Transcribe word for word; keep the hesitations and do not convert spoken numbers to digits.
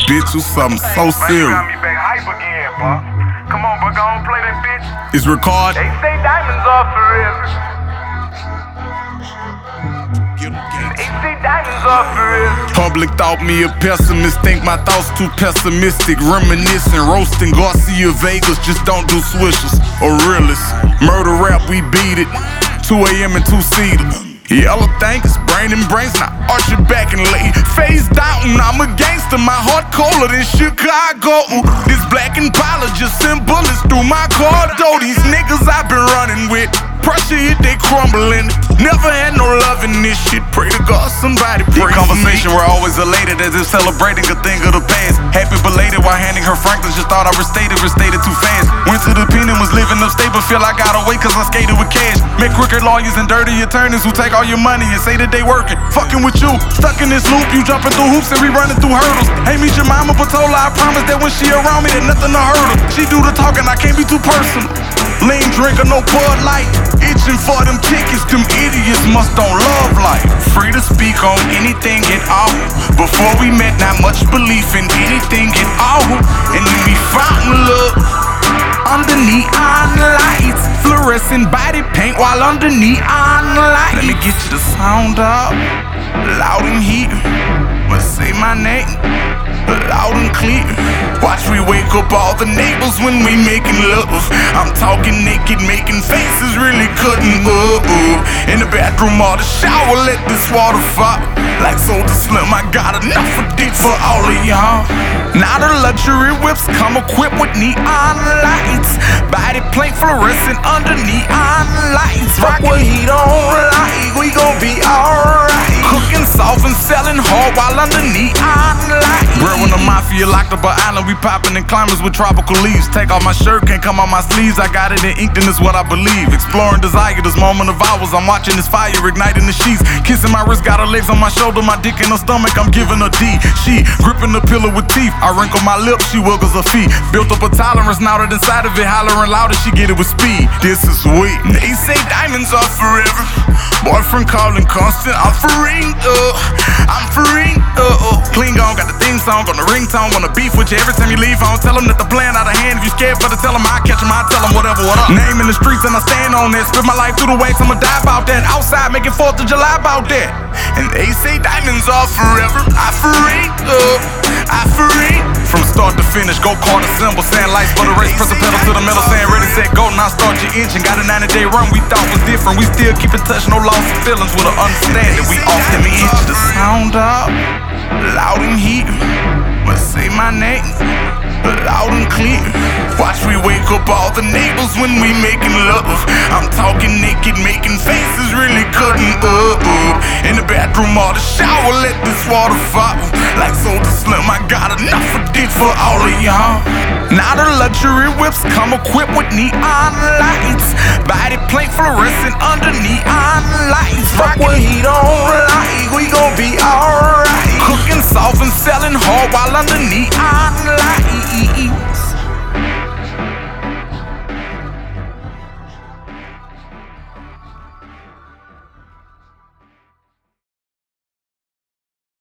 bitch, you something so serious. Got me back hype again, bro. Come on, bro, go on, play that bitch. It's recorded. They say diamonds are forever. They say diamonds are forever. Public thought me a pessimist, think my thoughts too pessimistic. Reminiscing, roasting Garcia Vegas, just don't do swishers or realists. Murder rap, we beat it. two A M and two-seater. Yellow thing is brain and brains, now arch your back and lay face down. I'm a gangster, my heart colder than Chicago. This black Impala just send bullets through my car door. These niggas I've been running with, pressure hit, they crumbling. Never had no love in this shit, pray to God somebody pray. In conversation, we're always elated as if celebrating a thing of the past. Happy belated while handing her Franklin, just thought I restated, restated too fast. Went to the pen and was living upstate, but feel I got away cause I skated with cash. Met crooked lawyers and dirty attorneys who take all your money and say that they working. Fucking with you, stuck in this loop, you jumping through hoops and we running through hurdles. Hey, meet your mama, but told her I promise that when she around me, that nothing to hurt her. She do the talking, I can't be too personal. Lean drinker, no Bud Light. Itching for them tickets, them idiots must don't love life. Free to speak on anything at all. Before we met, not much belief in anything at all. And then we found love under neon lights, fluorescent body paint while under neon lights. Let me get you the sound up, loud and heat. Must say my name, loud and clear. Watch we wake up all the neighbors when we making love. I'm talking naked, making faces, really cutting up. In the bathroom or the shower, let this water fall. Like Soulja Slim, I got enough of dick for all of y'all. Now the luxury whips come equipped with neon lights. Body plate fluorescent under neon lights. Rock what he don't like, we gon' be alright. Cooking soft and selling hard while under neon lights. Bro, when the mafia locked up an island, we popping in climbers with tropical leaves. Take off my shirt, can't come on my sleeves. I got it in ink, and it's what I believe. Exploring desire, this moment of hours. I'm watching this fire igniting the sheets. Kissing my wrist, got her legs on my shoulder, my dick in her stomach. I'm giving her D. She gripping the pillow with teeth. I wrinkle my lips, she wiggles her feet. Built up a tolerance now that inside of it, hollering louder, she get it with speed. This is sweet. They say diamonds are forever. Boyfriend calling constant. I'm free, uh, I'm free, uh, clean gone, got the theme song on the ringtone. Wanna beef with you every time you leave home. Tell them that the plan out of hand. If you scared for to tell them, I catch them, I tell them whatever, what up. Name in the streets and I stand on that. Spit my life through the waves, I'ma die about that. Outside making fourth of July about that. And they say diamonds are forever. I free, uh, I free. From start to finish, go kart assemble, sand lights for the race, press the pedal to the metal, saying ready, set, go. Now start your engine. Got a ninety day run we thought was different. We still keep in touch, no loss of feelings with an understanding. We often be into the sound up, loud and heat. Must say my name, loud and clear. Watch we wake up all the neighbors when we making love. I'm talking naked, making faces, really cutting up. In the bathroom or the shower, let this water fall. Like Soulja Slim, I got enough of dick for all of y'all. Now the luxury whips come equipped with neon lights. Body plate fluorescent under neon lights. Rock what he don't like, we gon' be alright. Cooking soft and selling hard while under neon lights.